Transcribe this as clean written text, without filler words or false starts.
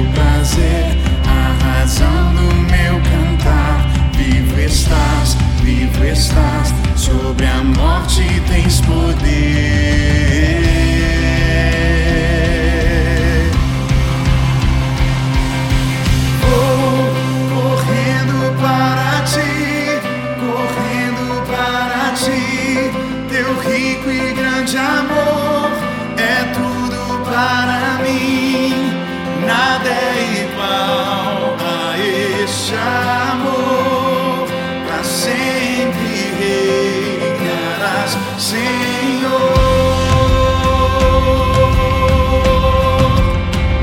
meu prazer, a razão do meu cantar. Vivo estás, sobre a morte tens poder. Teu rico e grande amor é tudo para mim. Nada é igual a este amor. Pra sempre reinarás, sempre.